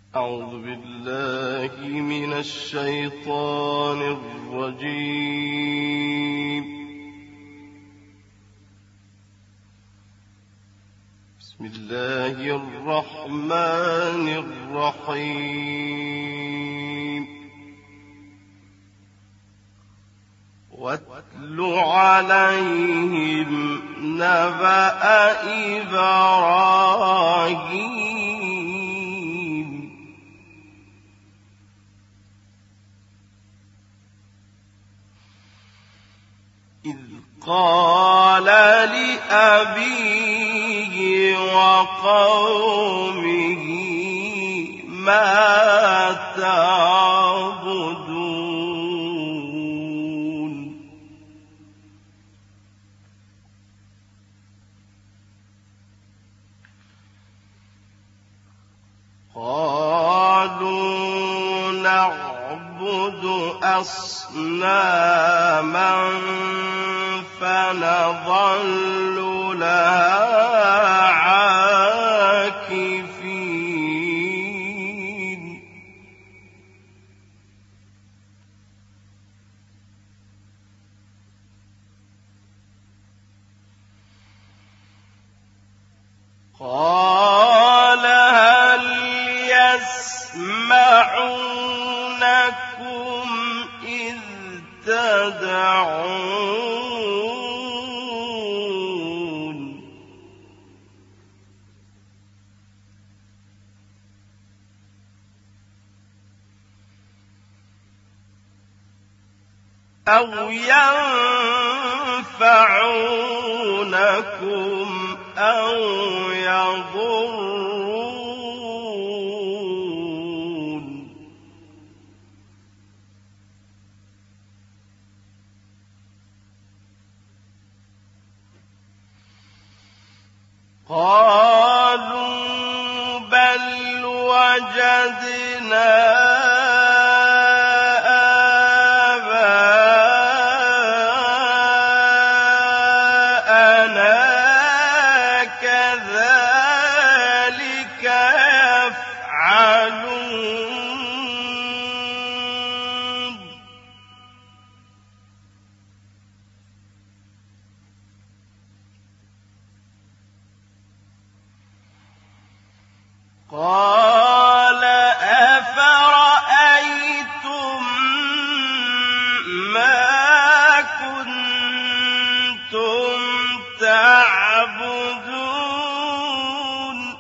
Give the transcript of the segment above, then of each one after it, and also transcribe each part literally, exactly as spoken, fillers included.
أعوذ بالله من الشيطان الرجيم. بسم الله الرحمن الرحيم. واتل عليهم نبأ إبراهيم إذ قال لأبيه وقومه ما تعبدون قالوا نعبد أصناما فنظل لها عاكفين قال هل يسمعونكم إذ تدعون أو ينفعونكم أو يضرون قالوا بل وجدنا قال أفرأيتم ما كنتم تعبدون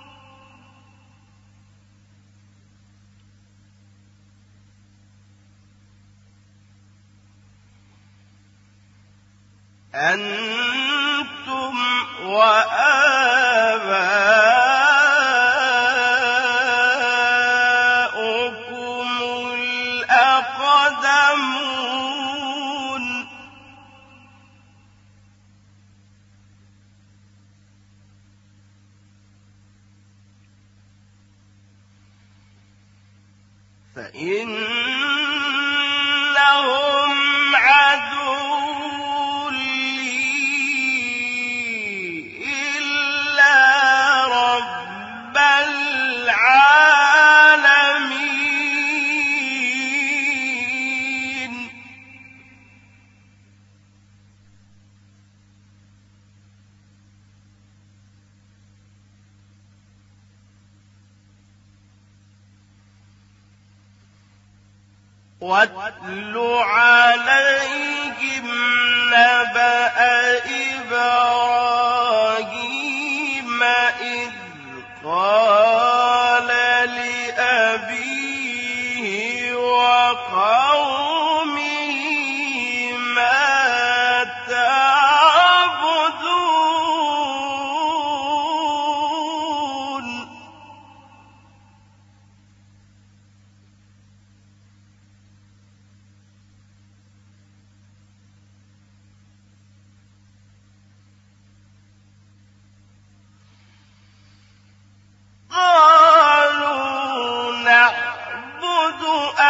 أنتم وآباؤكم الأقدمون فإنهم عدو لي إلا رب العالمين واتل عليهم نبأ إبراهيم إذ قال لأبيه وقومه ما تعبدون قالوا نعبد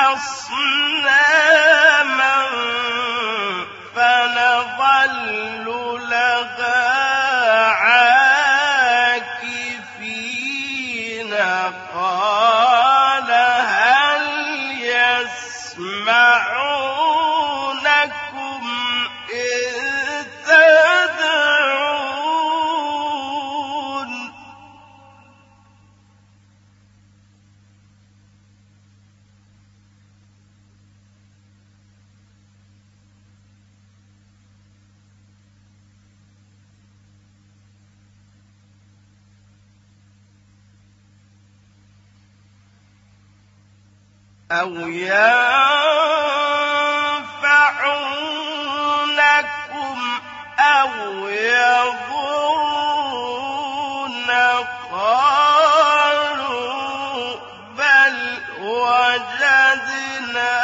أصناما فنظل لها عاكفين قال أَوْ يَنفَعُونَكُمْ أَوْ يَضُرُّونَ قَالُوا بَلْ وَجَدْنَا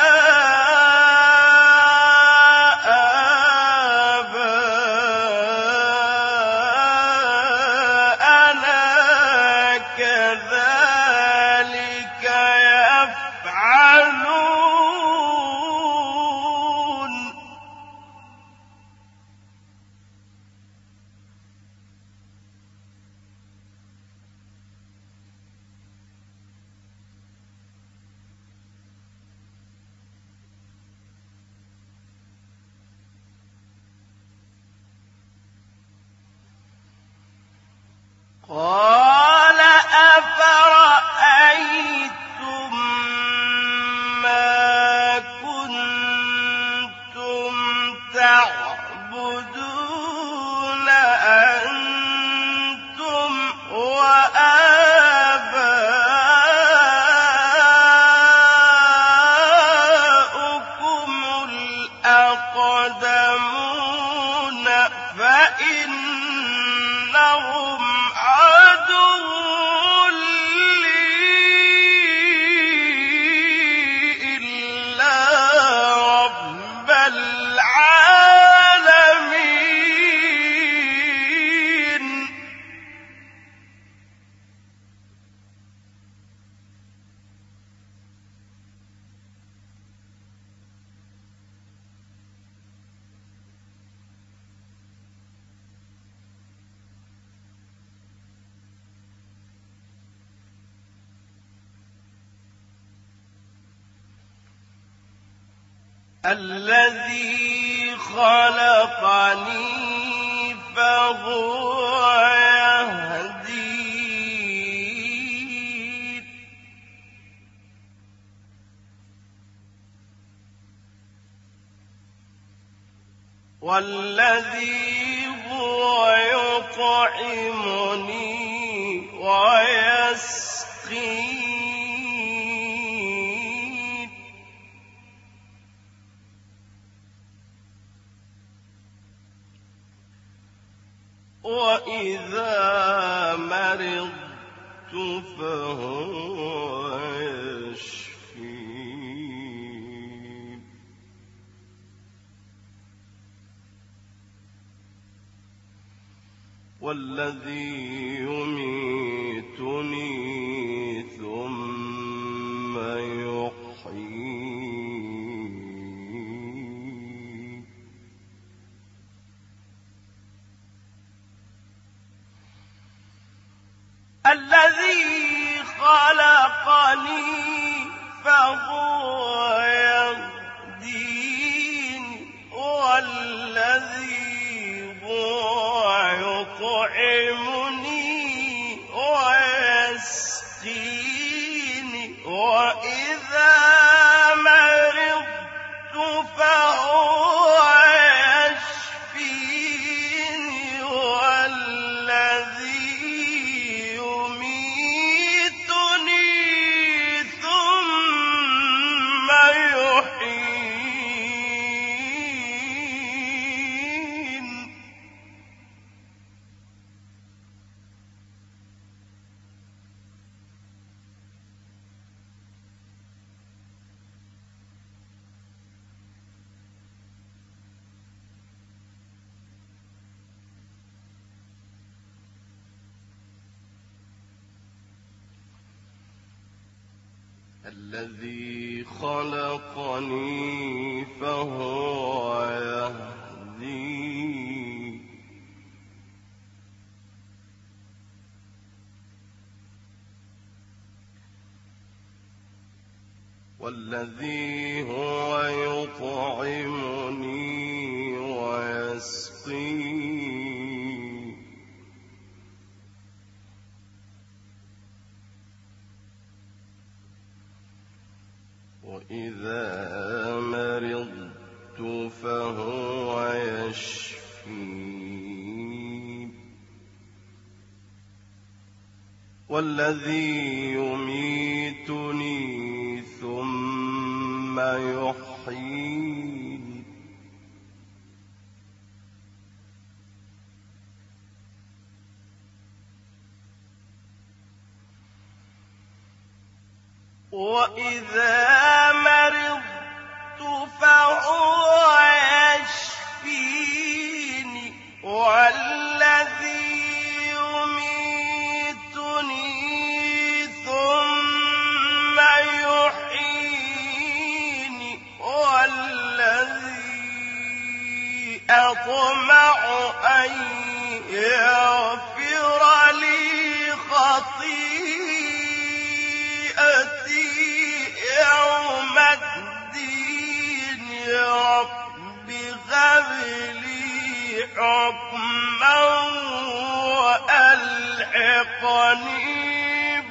قَالَ أَفَرَأَيْتُم مَّا كُنتُمْ تَعْبُدُونَ أَنتُمْ وَآبَاؤُكُمُ الْأَقْدَمُونَ فَإِنَّهُمْ عَدُوٌّ لِّي إِلَّا رَبَّ الْعَالَمِينَ الَّذِي خَلَقَنِي فَهُوَ يَهْدِينِ وَالَّذِي هُوَ يُطْعِمُنِي وَيَسْقِينِ وَإِذَا مَرِضْتُ فَهُوَ يَشْفِينِ وَالَّذِي يُمِيتُنِي ثُمَّ يُحْيِينِ الَّذِي خَلَقَنِي فَهُوَ يَهْدِينِ وَالَّذِي هُوَ يُطْعِمُنِي وَيَسْقِينِ وَإِذَا مَرِضْتُ فَهُوَ يَشْفِينِ وَالَّذِي الَّذِي خَلَقَنِي فَهُوَ يَهْدِينِ وَالَّذِي هُوَ يُطْعِمُنِي وَيَسْقِينِ وَإِذَا مَرِضْتُ فَهُوَ يَشْفِينِ وَالَّذِي يُمِيتُنِي ثُمَّ حين وإذا مرضت فهو يشفيني والذي يميتني ثم يحييني والذي أطمع أن يغفر لي خطيئتي يوم الدين رب هب لي حكما وألحقني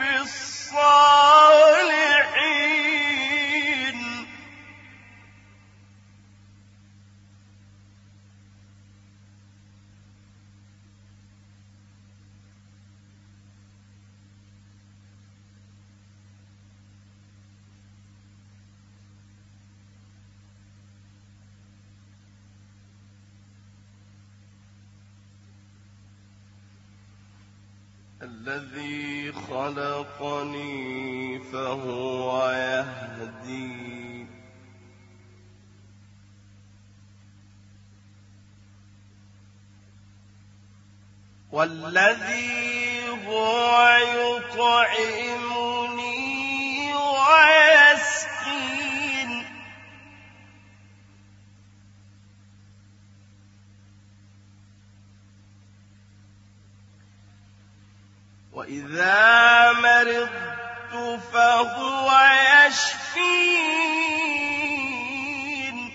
بالصالحين الذي خلقني فهو يهدين والذي هو يطعمني ويسقين وإذا مرضت فهو يشفين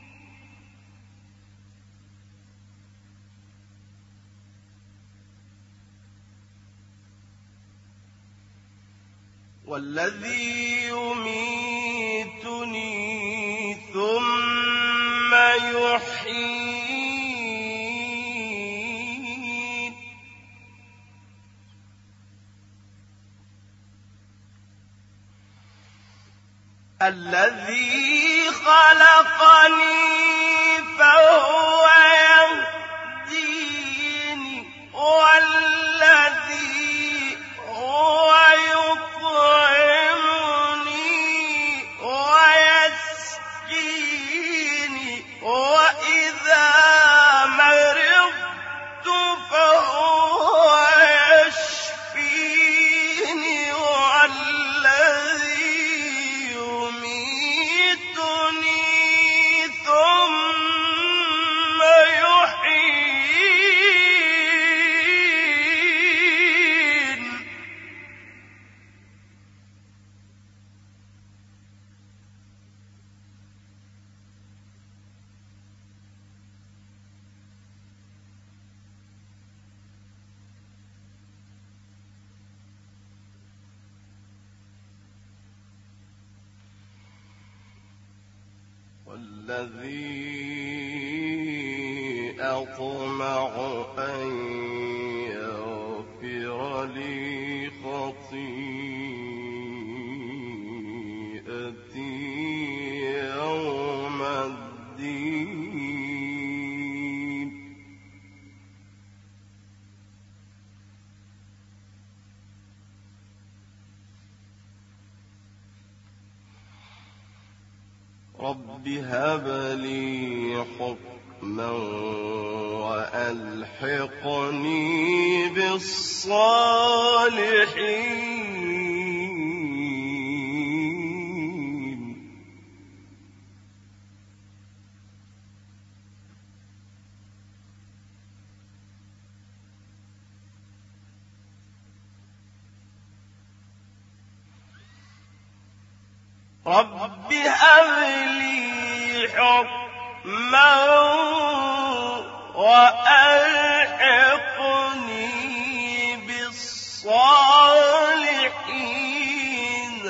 والذي يميتني ثم يحيين الذي خلقني فهو يهديني والذي هو يطعمني ويسقيني وإذا مرضت فهو يشفيني والذي يميتني ثم يحيين والذي أطمع أن يغفر لي خطيئتي يوم الدين رب هب لي حكما وألحقني بالصالحين رب هب لي حكما وألحقني بالصالحين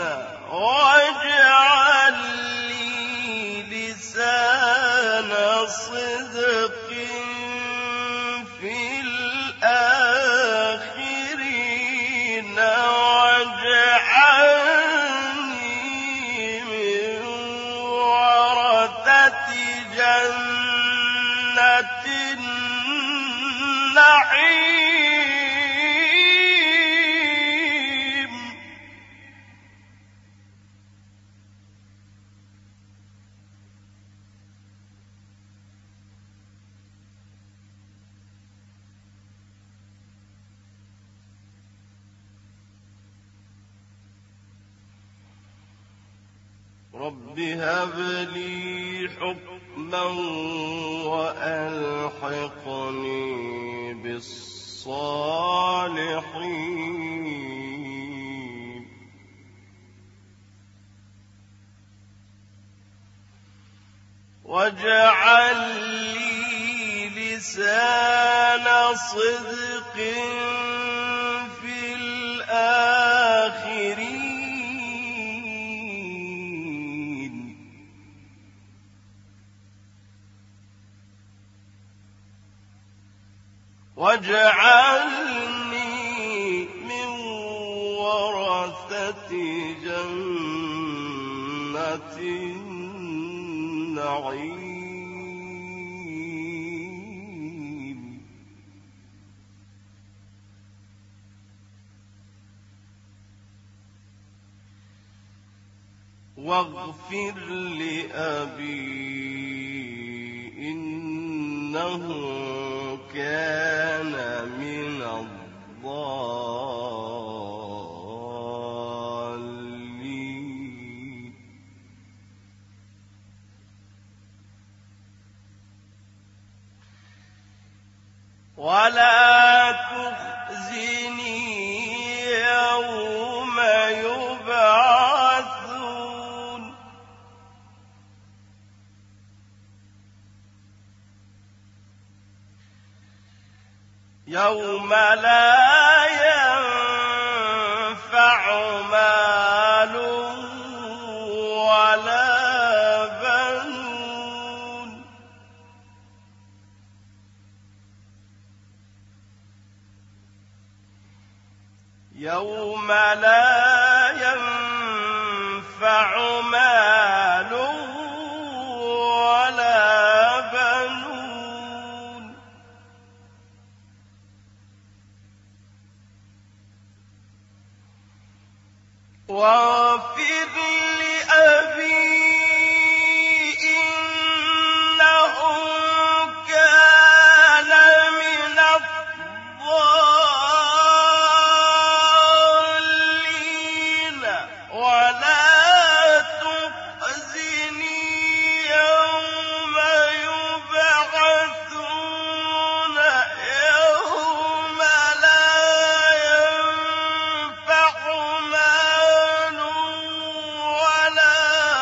واجعل لي لسان صدق في الآخرين واجعل رب هب لي حكما وألحقني بالصالحين واجعل لي لسان صدق في الآخرين واجعلني من ورثة جنة النعيم واغفر لأبي إنه كان من الضالين ولا تخزني يوم يبعثون يوم لا ينفع مال ولا بنون يوم لا ينفع مال ولا بنون واغفر لأبي إنه كان من الضالين ولا تخزني يوم يبعثون يوم لا ينفع مال ولا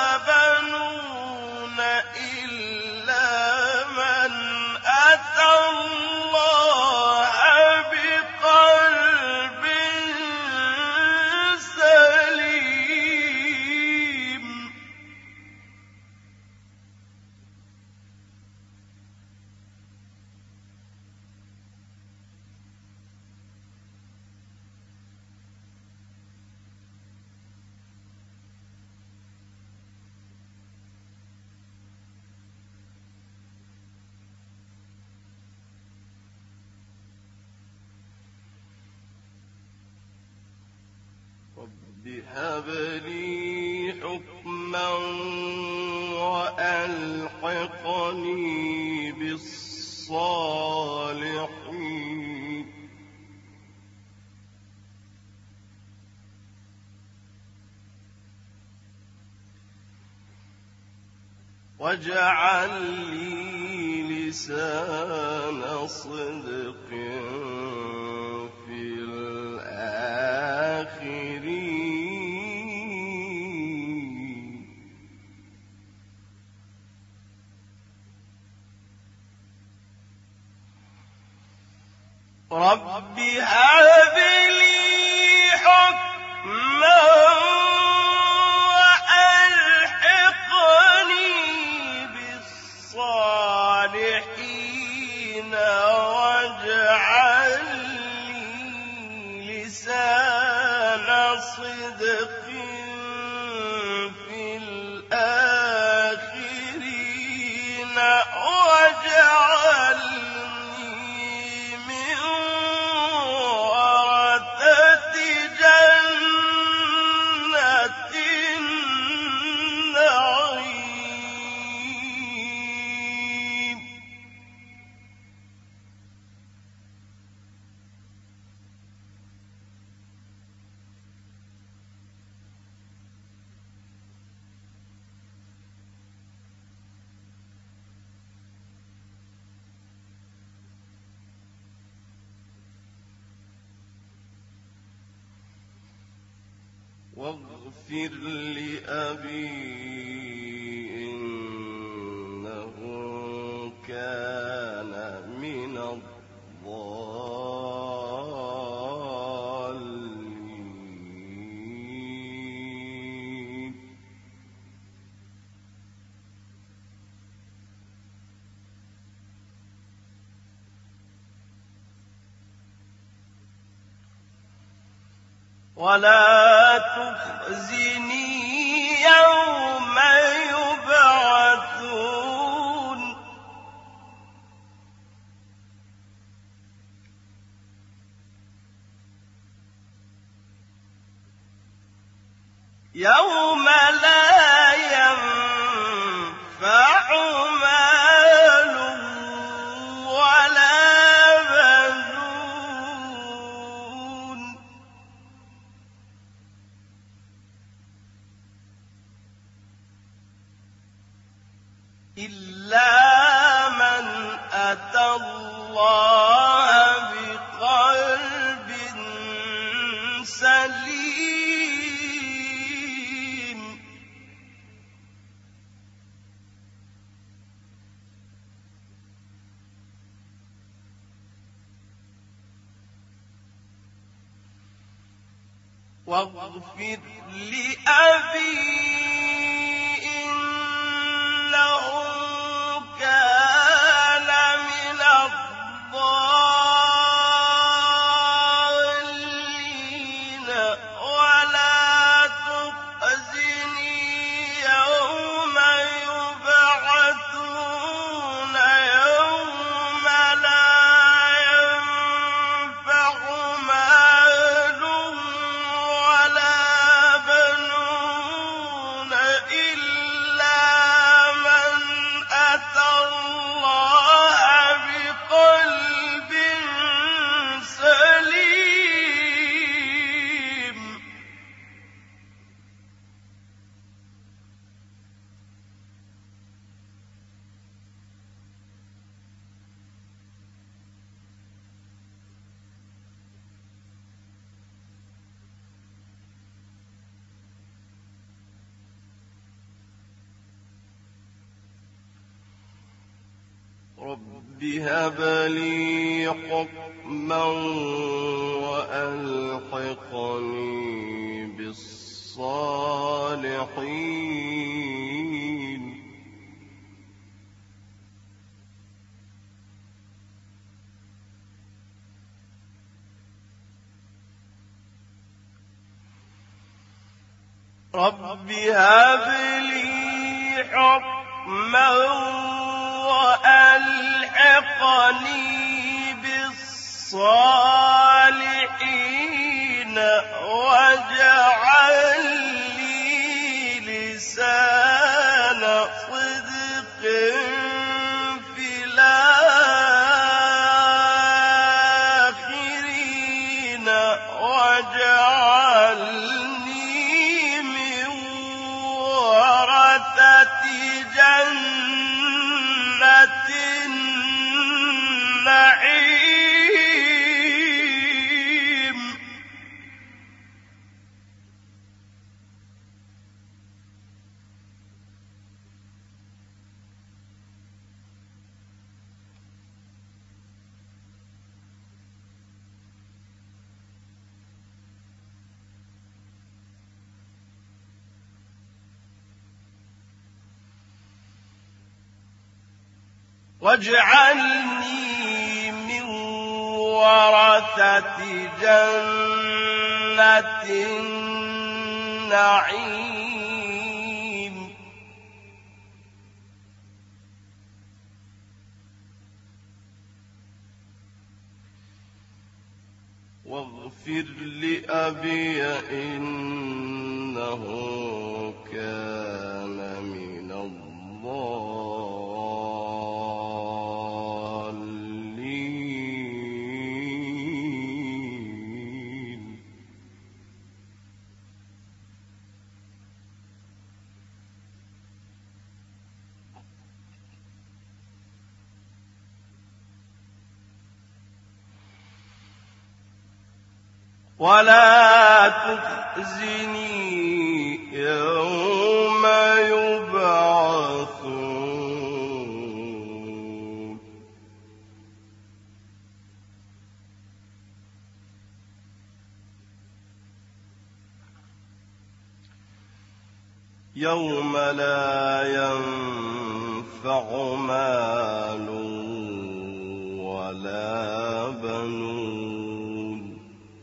بنون إلا من أتى الله بقلب سليم رب هب لي حكما وألحقني بالصالحين واجعل لي لسان صدق في الآخرين رب هب لي حكما وألحقني بالصالحين واجعل لي لسان صدق في الآخرين واجعلني من ورثة جنة واغفر لأبي إنه كان من الضالين ولا تخزني يوم يبعثون يوم لا ينفع مال ولا بنون إلا من أتى الله بقلب سليم واغفر لأبي إنه كان من الضالين ولا تخزني يوم يبعثون يوم لا ينفع مال ولا بنون إلا من أتى الله بقلب سليم رب هب لي حكما وألحقني بالصالحين رب هب لي حكما وألحقني بالصالحين واجعل لي لسان صدق في الآخرين واجعلني من ورثة جنة النعيم واجعلني من ورثة جنة النعيم واغفر لأبي إنه كان من الضالين ولا تخزني يوم يبعثون يوم لا ينفع مال ولا بنون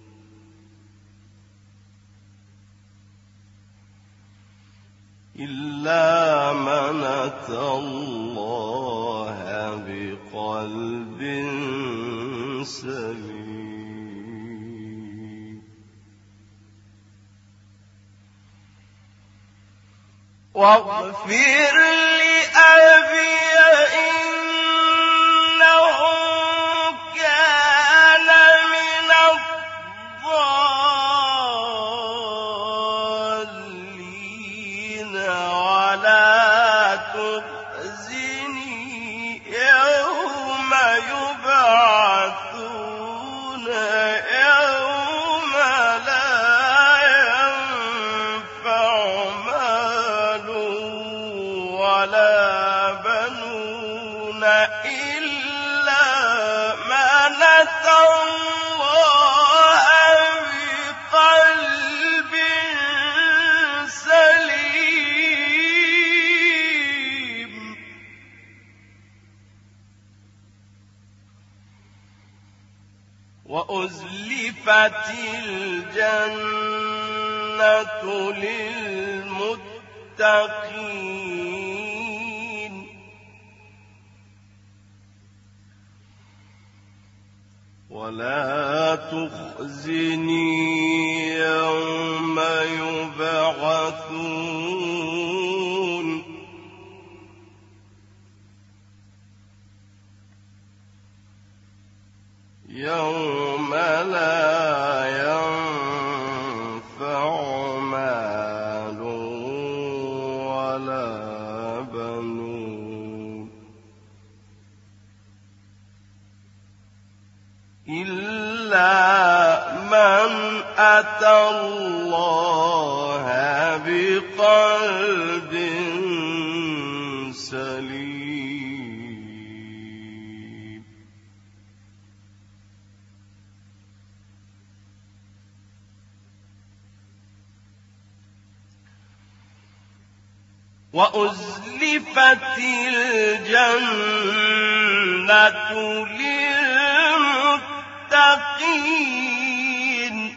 إلا من أتى الله بقلب سليم واغفر لأبي إنه كان من الضالين ولا تخزني يوم يبعثون يوم لا ينفع مال ولا بنون إلا من أتى الله بقلب سليم وأزلفت الجنة للمتقين ولا تخزني يوم يبعثون يوم لا ينفع مال ولا بنون إلا من أتى الله بقلب سليم وأزلفت الجنة للمتقين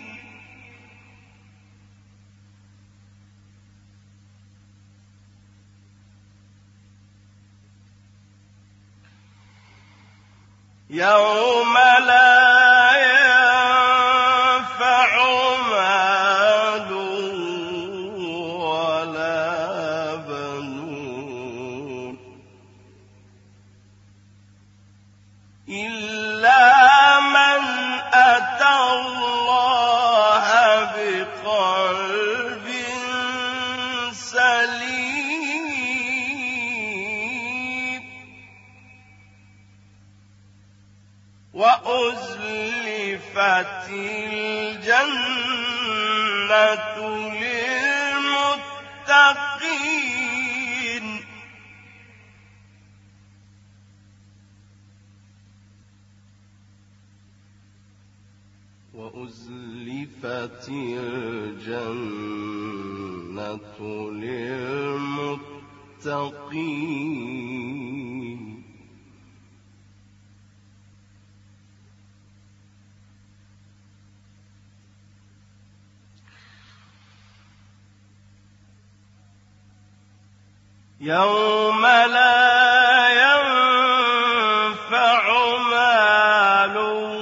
يوم لا ينفع مال ولا بنون إلا من أتى الله بقلب سليم وأزلفت الجنة للمتقين وأزلفت الجنة للمتقين يوم لا ينفع مال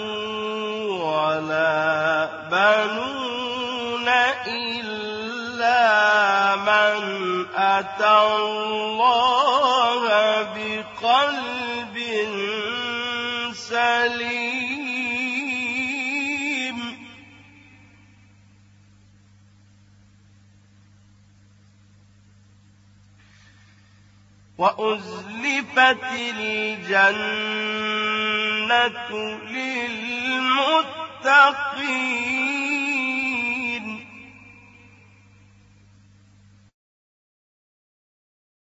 ولا بنون إلا من أتى الله بقلب سليم وأزلفت الجنة للمتقين